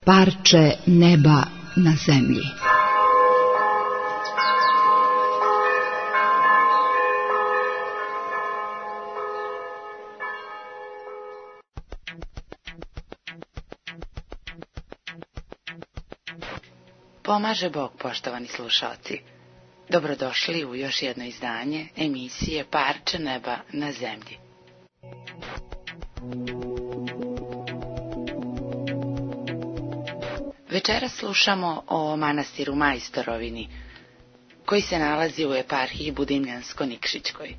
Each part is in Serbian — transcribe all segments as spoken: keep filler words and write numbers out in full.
Parče neba na zemlji. Pomaže Bog, poštovani slušalci. Dobrodošli u još jedno izdanje emisije Parče neba na zemlji. Večeras slušamo o manastiru Majstorovini, koji se nalazi u eparhiji Budimljansko-Nikšićkoj.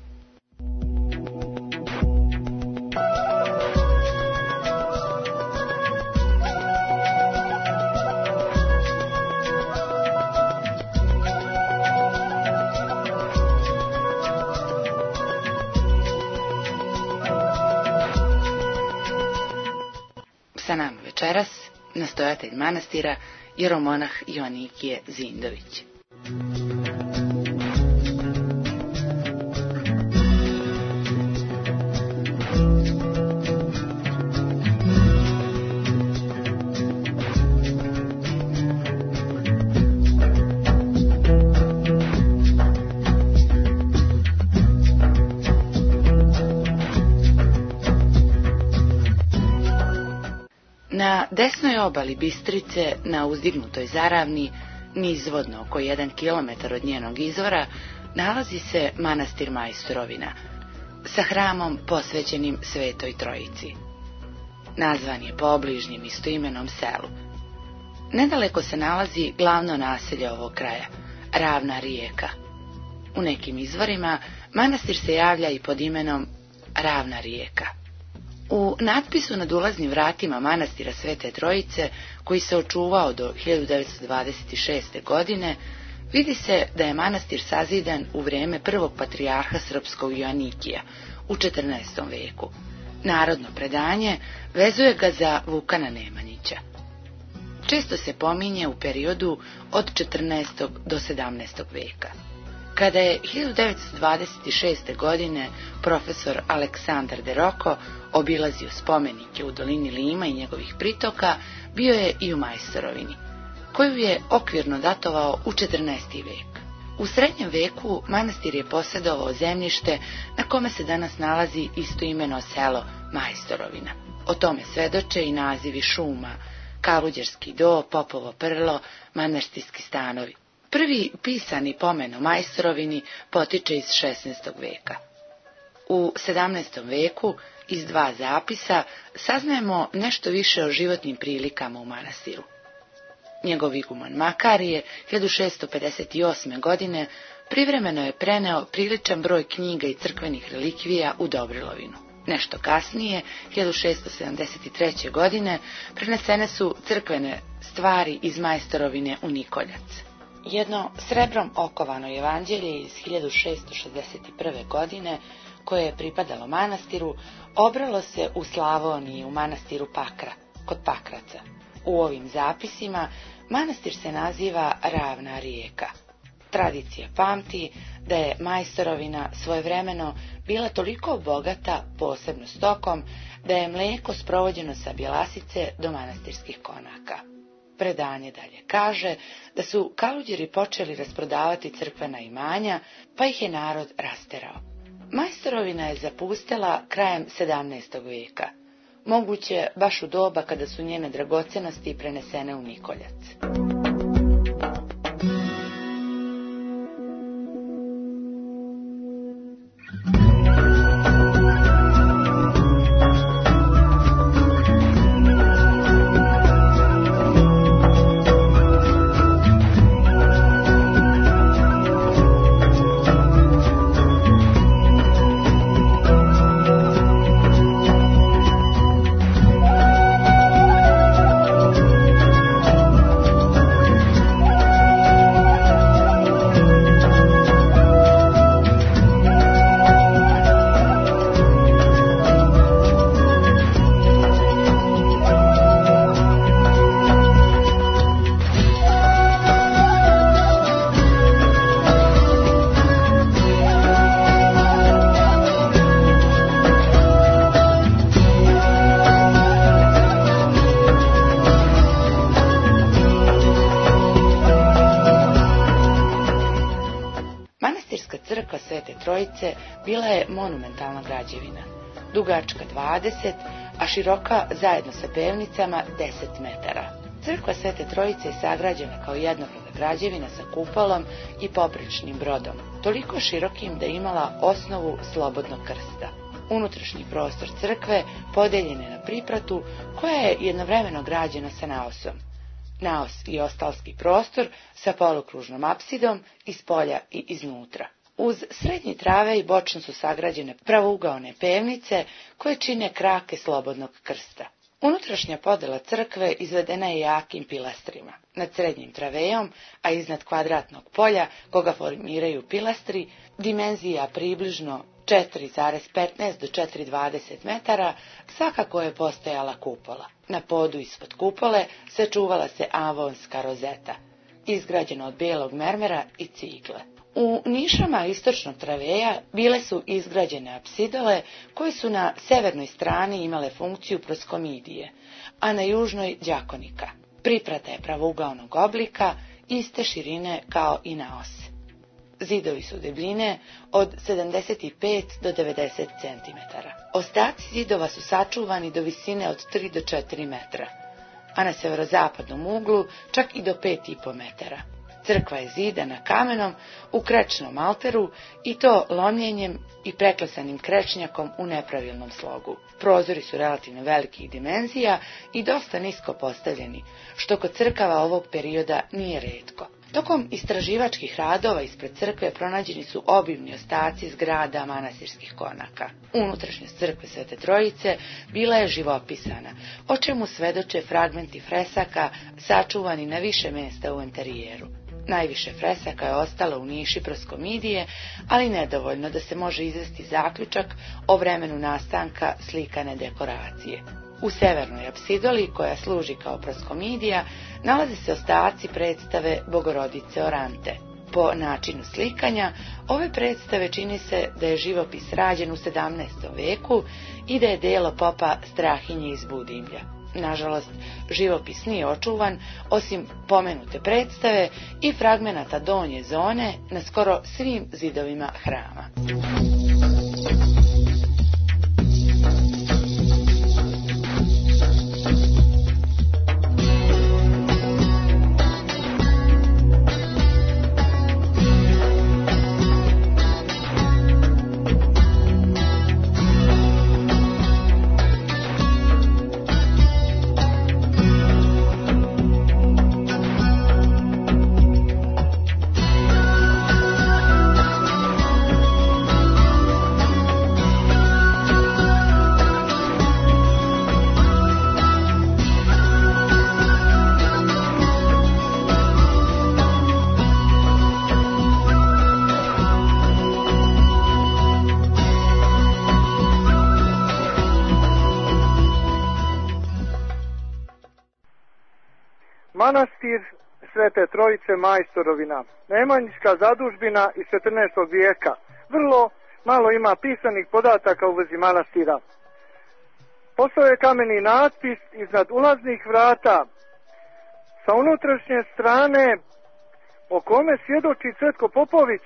Sa nama večeras nastojatelj manastira jeromonah Joanikije Zindović. Na desnoj obali Bistrice, na uzdignutoj zaravni, nizvodno oko jedan kilometar od njenog izvora, nalazi se manastir Majstorovina, sa hramom posvećenim Svetoj Trojici. Nazvan je po obližnjem istoimenom selu. Nedaleko se nalazi glavno naselje ovog kraja, Ravna rijeka. U nekim izvorima manastir se javlja i pod imenom Ravna rijeka. U natpisu nad ulaznim vratima manastira Svete Trojice, koji se očuvao do hiljadu devetsto dvadeset šeste. godine, vidi se da je manastir sazidan u vrijeme prvog patrijarha srpskog Joanikija u četrnaestom veku. Narodno predanje vezuje ga za Vukana Nemanjića. Često se pominje u periodu od četrnaestog do sedamnaestog veka. Kada je hiljadu devetsto dvadeset šeste. godine profesor Aleksandar de Roko obilazio spomenike u dolini Lima i njegovih pritoka, bio je i u Majstorovini, koju je okvirno datovao u četrnaesti. vek. U srednjem veku manastir je posjedovao zemljište na kome se danas nalazi istoimeno selo Majstorovina. O tome svedoče i nazivi šuma: Kaluđerski do, Popovo prlo, manastirski stanovi. Prvi pisani pomen o Majstorovini potiče iz šesnaestog. veka. U sedamnaestom. veku iz dva zapisa saznajemo nešto više o životnim prilikama u manastiru. Njegov iguman Makarije hiljadu šessto pedeset osme. godine privremeno je preneo priličan broj knjiga i crkvenih relikvija u Dobrilovinu. Nešto kasnije, hiljadu šessto sedamdeset treće. godine, prenesene su crkvene stvari iz Majstorovine u Nikoljac. Jedno srebrom okovano evanđelje iz hiljadu šessto šezdeset prve. godine, koje je pripadalo manastiru, obralo se u Slavoniji u manastiru Pakra, kod Pakraca. U ovim zapisima manastir se naziva Ravna rijeka. Tradicija pamti da je Majstorovina svojevremeno bila toliko bogata, posebno stokom, da je mlijeko sprovođeno sa Bjelasice do manastirskih konaka. Predanje dalje kaže da su Kaluđeri počeli rasprodavati crkvena imanja, pa ih je narod rasterao. Majstorovina je zapustela krajem sedamnaestog. veka, moguće baš u doba kada su njene dragocenosti prenesene u Nikoljac. crkva Svete Trojice bila je monumentalna građevina, dugačka dvadeset, a široka zajedno sa pevnicama deset metara. Crkva Svete Trojice je sagrađena kao jednorodna građevina sa kupolom i poprečnim brodom, toliko širokim da je imala osnovu slobodnog krsta. Unutrašnji prostor crkve podeljen je na pripratu koja je jednovremeno građena sa naosom. Naos i ostalski prostor sa polukružnom apsidom iz polja i iznutra. Uz srednji trave i bočno su sagrađene pravougaone pevnice koje čine krake slobodnog krsta. Unutrašnja podela crkve izvedena je jakim pilastrima. Nad srednjim travejom, a iznad kvadratnog polja, koga formiraju pilastri, dimenzija približno četiri zarez petnaest do četiri zarez dvadeset metara, svakako je postojala kupola. Na podu ispod kupole sačuvala se avonska rozeta, izgrađena od bijelog mermera i cigle. U nišama istočnog traveja bile su izgrađene apsidole koje su na severnoj strani imale funkciju proskomidije, a na južnoj đakonika. Priprata je pravougaonog oblika, iste širine kao i naos. Zidovi su debljine od sedamdeset pet do devedeset centimetara. Ostaci zidova su sačuvani do visine od tri do četiri metra, a na severozapadnom uglu čak i do pet i po metara. Crkva je zidana kamenom u krečnom alteru i to lomljenjem i preklesanim krečnjakom u nepravilnom slogu. Prozori su relativno velikih dimenzija i dosta nisko postavljeni, što kod crkava ovog perioda nije retko. Tokom istraživačkih radova ispred crkve pronađeni su obimni ostaci zgrada manastirskih konaka. Unutrašnjost crkve Svete Trojice bila je živopisana, o čemu svedoče fragmenti fresaka sačuvani na više mjesta u enterijeru. Najviše fresaka je ostalo u niši proskomidije, ali nedovoljno da se može izvesti zaključak o vremenu nastanka slikane dekoracije. U severnoj apsidoli, koja služi kao proskomidija, nalaze se ostaci predstave Bogorodice Orante. Po načinu slikanja, ove predstave čini se da je živopis rađen u sedamnaestom veku i da je delo popa Strahinje iz Budimlja. Nažalost, živopis nije očuvan, osim pomenute predstave i fragmenata donje zone na skoro svim zidovima hrama. Manastir Svete Trojice Majstorovina, nemanjićka zadužbina iz četrnaestog vijeka. Vrlo malo ima pisanih podataka u vezi manastira. Postao je kameni natpis iznad ulaznih vrata sa unutrašnje strane, o kome svjedoči Cvetko Popović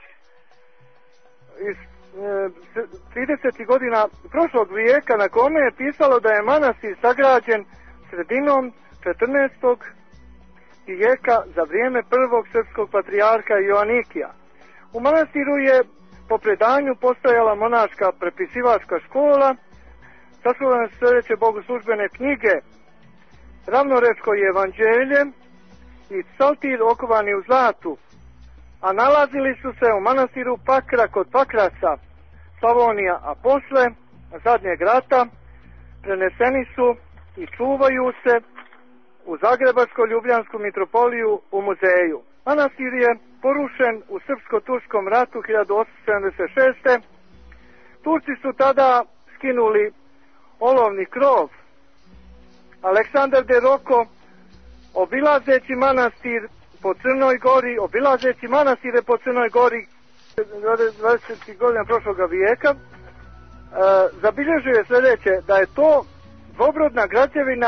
iz e, tridesetih godina prošlog vijeka, na kome je pisalo da je manastir sagrađen sredinom četrnaestog vijeka za vrijeme prvog srpskog patrijarha Joanikija. U manastiru je po predanju postojala monaška prepisivačka škola, sačuvane su sljedeće bogoslužbene knjige, Ravnorečko evanđelje i psaltir okovani u zlatu, a nalazili su se u manastiru Pakra kod Pakraca, Slavonija, a posle zadnjeg rata preneseni su i čuvaju se u Zagrebačko-Ljubljansku mitropoliju u muzeju. Manastir je porušen u Srpsko-turskom ratu hiljadu osamsto sedamdeset šeste. Turci su tada skinuli olovni krov. Aleksandar de Roko, obilazeći manastir po Crnoj Gori, obilazeći manastire po Crnoj Gori dvadesetih godina prošloga vijeka, e, zabilježuje sljedeće, da je to dvobrodna građevina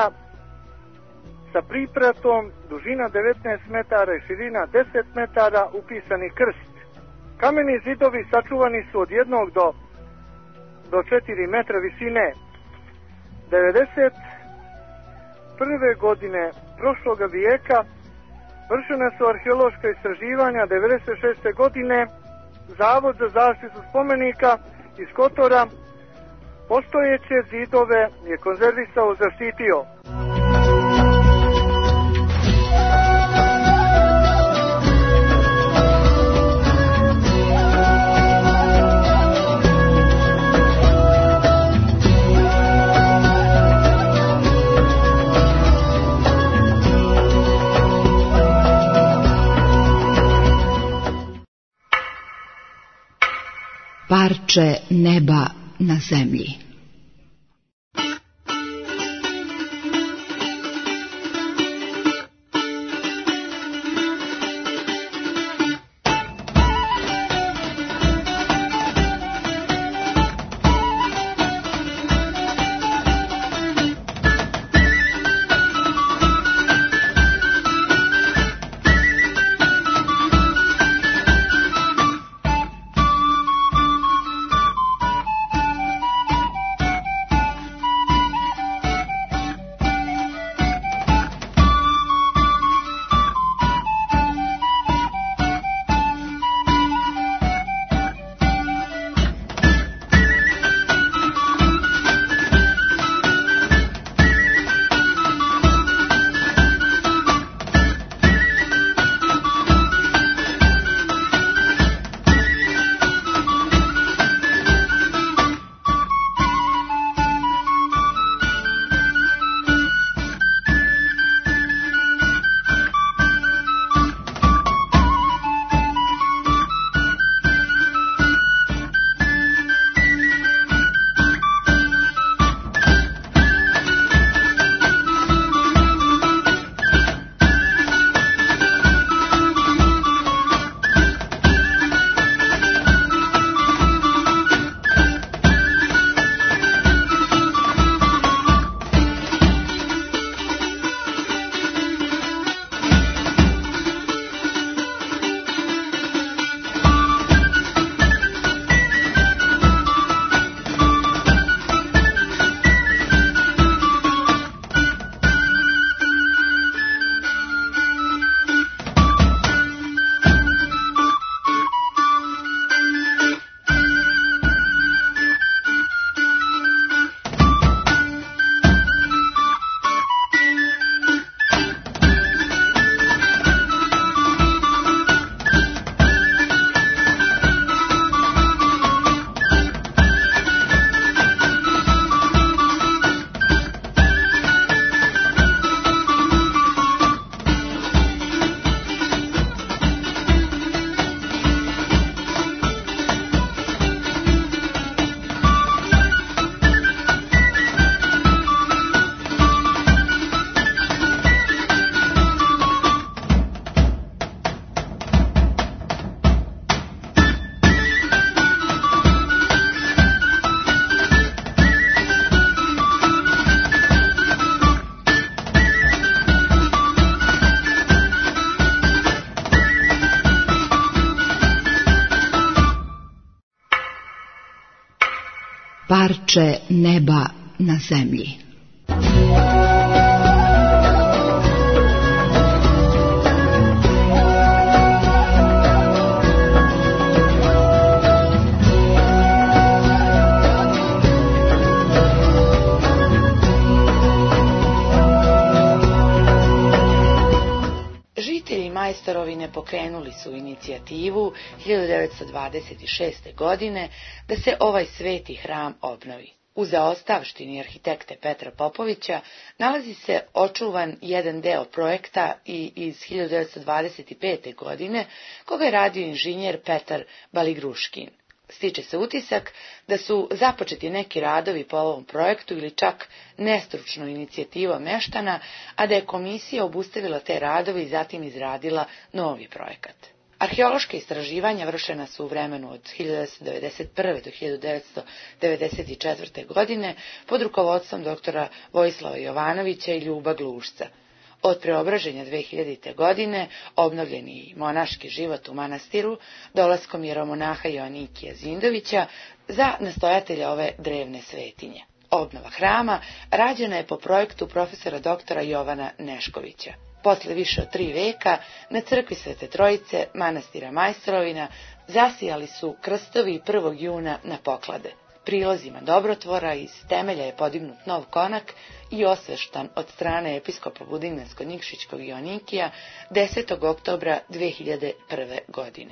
sa pripratom, dužina devetnaest metara i širina deset metara, upisani krst. Kameni zidovi sačuvani su od jednog do, do četiri metra visine. devedeset prve godine prošloga vijeka vršene su arheološka istraživanja. devedeset šeste godine Zavod za zaštitu spomenika iz Kotora postojeće zidove je konzervisao, zaštitio. Parče neba na zemlji. Parče neba na zemlji. Majstorovine pokrenuli su inicijativu hiljadu devetsto dvadeset šeste. godine da se ovaj sveti hram obnovi. U zaostavštini arhitekte Petra Popovića nalazi se očuvan jedan deo projekta i iz hiljadu devetsto dvadeset pete. godine koga je radio inženjer Petar Baligruškin. Stiče se utisak da su započeti neki radovi po ovom projektu ili čak nestručnu inicijativu meštana, a da je komisija obustavila te radove i zatim izradila novi projekat. Arheološka istraživanja vršena su u vremenu od hiljadu devetsto devedeset prve. do hiljadu devetsto devedeset četvrte. godine pod rukovodstvom doktora Vojislava Jovanovića i Ljuba Glušca. Od preobraženja dve hiljadite. godine obnovljen je i monaški život u manastiru dolaskom jeromonaha Joanikija Zindovića za nastojatelja ove drevne svetinje. Obnova hrama rađena je po projektu profesora doktora Jovana Neškovića. Posle više od tri veka na crkvi Svete Trojice manastira Majstorovina zasijali su krstovi prvog juna na poklade. Prilozima dobrotvora iz temelja je podignut nov konak i osveštan od strane episkopa Budimljansko-Nikšićkog Joanikija desetog oktobra dve hiljade prve. godine.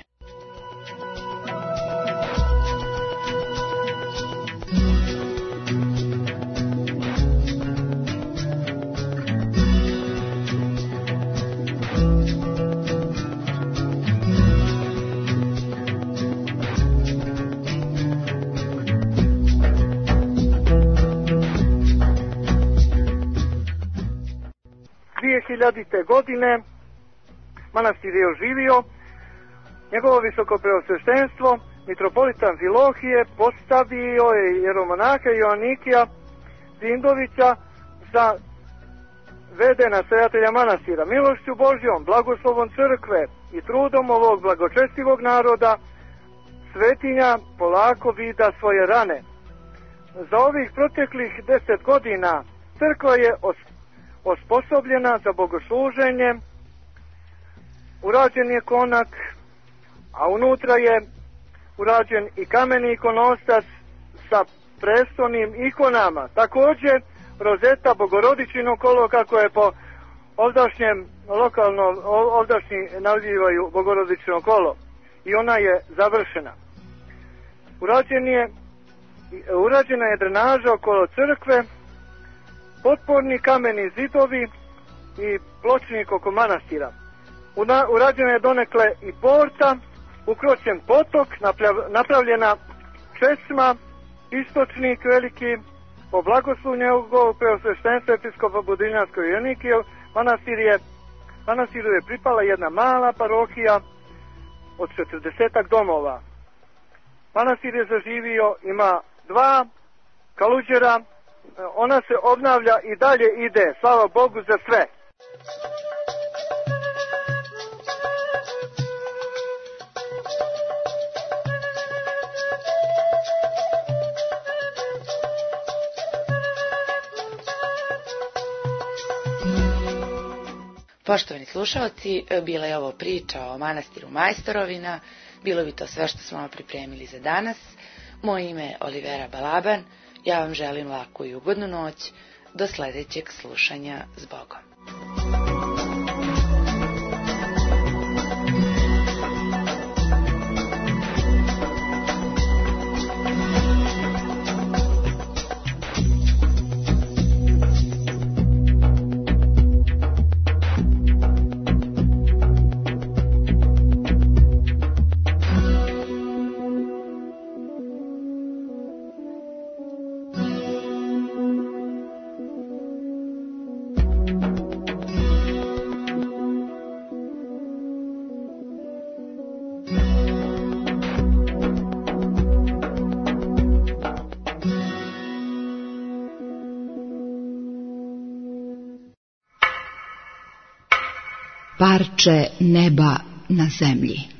dvije hiljadite. godine manastir je oživio, njegovo visoko preosveštenstvo, mitropolitan Filohije, postavio je jeromonaha Joanikija Zindovića za vede nastojatelja manastira. Milošću Božjom, blagoslovom crkve i trudom ovog blagočestivog naroda, svetinja polako vida svoje rane. Za ovih proteklih deset godina crkva je osposobljena za bogosluženje, urađen je konak, a unutra je urađen i kameni ikonostas sa prestolnim ikonama. Također rozeta Bogorodičino kolo, kako je po ovdašnjem lokalno, ovdašnji nazivaju Bogorodičino kolo, i ona je završena. Urađen je, urađena je drenaža okolo crkve, potporni kameni zidovi i pločnik oko manastira. Urađena je donekle i porta, ukročen potok, napravljena česma, istočnik veliki, po blagoslovu njegovog preosveštenstva episkopa Budimljanskog Joanikija, manastir je, manastiru je pripala jedna mala parohija od četrdesetak domova. Manastir je zaživio, ima dva kaluđera, ona se obnavlja i dalje ide, slava Bogu za sve. Poštovani slušalci, bila je ovo priča o manastiru Majstorovina. Bilo bi to sve što smo vam pripremili za danas. Moje ime je Olivera Balaban. Ja vam želim laku i ugodnu noć. Do sljedećeg slušanja. S Bogom. Parče neba na zemlji.